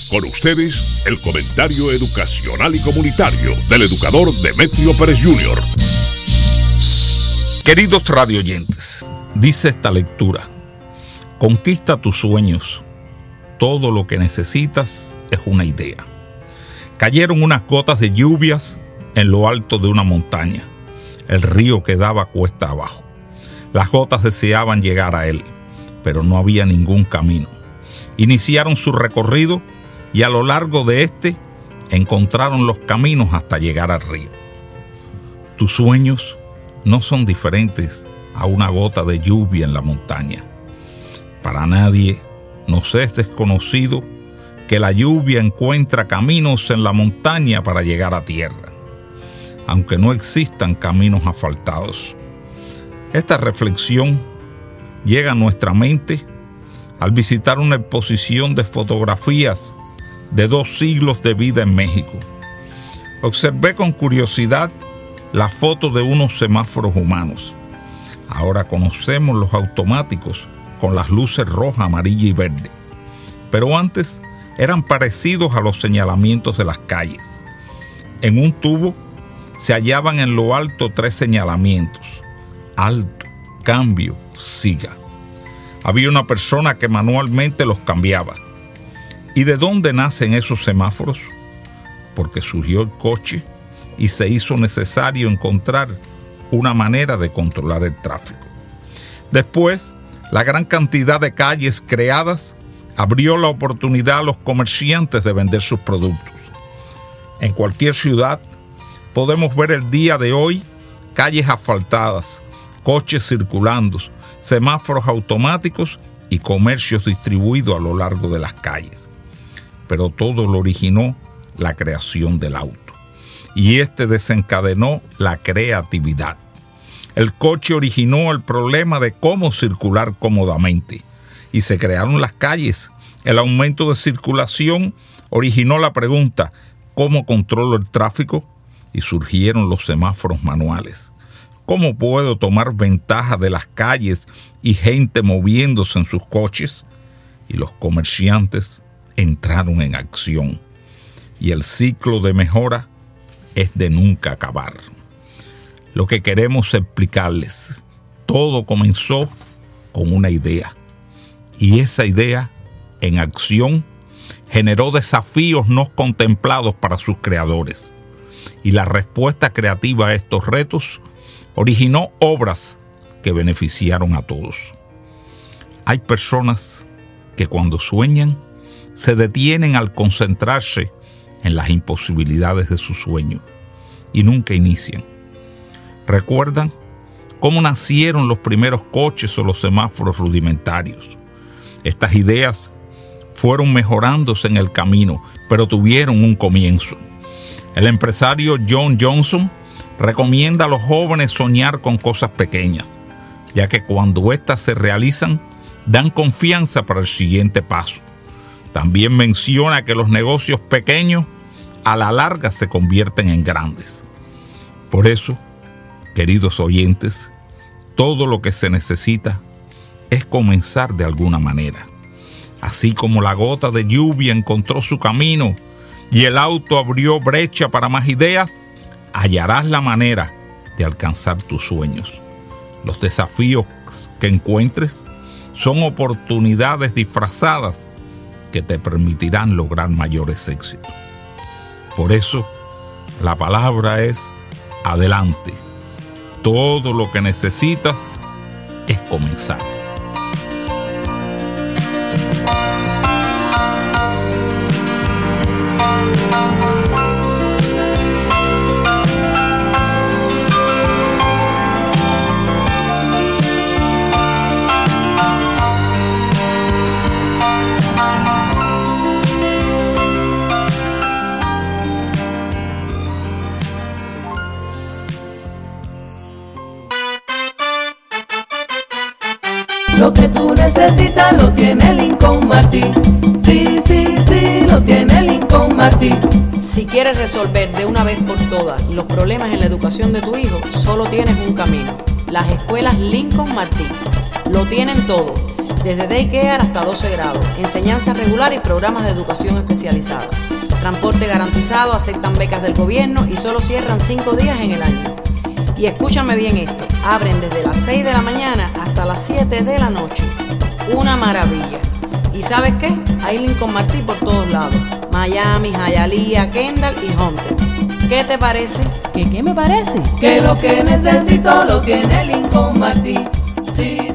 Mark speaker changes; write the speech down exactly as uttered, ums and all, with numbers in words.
Speaker 1: Con ustedes, el comentario educacional y comunitario del educador Demetrio Pérez junior
Speaker 2: Queridos radioyentes, dice esta lectura: conquista tus sueños. Todo lo que necesitas es una idea. Cayeron unas gotas de lluvias en lo alto de una montaña. El río quedaba cuesta abajo. Las gotas deseaban llegar a él, pero no había ningún camino. Iniciaron su recorrido y a lo largo de este encontraron los caminos hasta llegar al río. Tus sueños no son diferentes a una gota de lluvia en la montaña. Para nadie nos es desconocido que la lluvia encuentra caminos en la montaña para llegar a tierra, aunque no existan caminos asfaltados. Esta reflexión llega a nuestra mente al visitar una exposición de fotografías de dos siglos de vida en México. Observé con curiosidad la foto de unos semáforos humanos. Ahora conocemos los automáticos con las luces roja, amarilla y verde, pero antes eran parecidos a los señalamientos de las calles. En un tubo se hallaban en lo alto tres señalamientos: alto, cambio, siga. Había una persona que manualmente los cambiaba. ¿Y de dónde nacen esos semáforos? Porque surgió el coche y se hizo necesario encontrar una manera de controlar el tráfico. Después, la gran cantidad de calles creadas abrió la oportunidad a los comerciantes de vender sus productos. En cualquier ciudad podemos ver el día de hoy calles asfaltadas, coches circulando, semáforos automáticos y comercios distribuidos a lo largo de las calles. Pero todo lo originó la creación del auto, y este desencadenó la creatividad. El coche originó el problema de cómo circular cómodamente, y se crearon las calles. El aumento de circulación originó la pregunta: ¿cómo controlo el tráfico? Y surgieron los semáforos manuales. ¿Cómo puedo tomar ventaja de las calles y gente moviéndose en sus coches? Y los comerciantes entraron en acción. Y el ciclo de mejora es de nunca acabar. Lo que queremos explicarles: todo comenzó con una idea. Y esa idea, en acción, generó desafíos no contemplados para sus creadores. Y la respuesta creativa a estos retos originó obras que beneficiaron a todos. Hay personas que cuando sueñan se detienen al concentrarse en las imposibilidades de su sueño y nunca inician. ¿Recuerdan cómo nacieron los primeros coches o los semáforos rudimentarios? Estas ideas fueron mejorándose en el camino, pero tuvieron un comienzo. El empresario John Johnson recomienda a los jóvenes soñar con cosas pequeñas, ya que cuando éstas se realizan, dan confianza para el siguiente paso. También menciona que los negocios pequeños a la larga se convierten en grandes. Por eso, queridos oyentes, todo lo que se necesita es comenzar de alguna manera. Así como la gota de lluvia encontró su camino y el auto abrió brecha para más ideas, hallarás la manera de alcanzar tus sueños. Los desafíos que encuentres son oportunidades disfrazadas que te permitirán lograr mayores éxitos. Por eso, la palabra es adelante. Todo lo que necesitas es comenzar.
Speaker 3: Lo que tú necesitas lo tiene Lincoln Martin. Sí, sí, sí, lo tiene Lincoln Martin.
Speaker 4: Si quieres resolver de una vez por todas los problemas en la educación de tu hijo, solo tienes un camino: las escuelas Lincoln Martin. Lo tienen todo: desde daycare hasta doce grados, enseñanza regular y programas de educación especializada. Transporte garantizado, aceptan becas del gobierno y solo cierran cinco días en el año. Y escúchame bien esto, abren desde las seis de la mañana hasta las siete de la noche. Una maravilla. ¿Y sabes qué? Hay Lincoln Martí por todos lados. Miami, Hialeah, Kendall y Hunter. ¿Qué te parece?
Speaker 3: ¿Qué, qué me parece? Que lo que necesito lo tiene Lincoln Martí. Sí.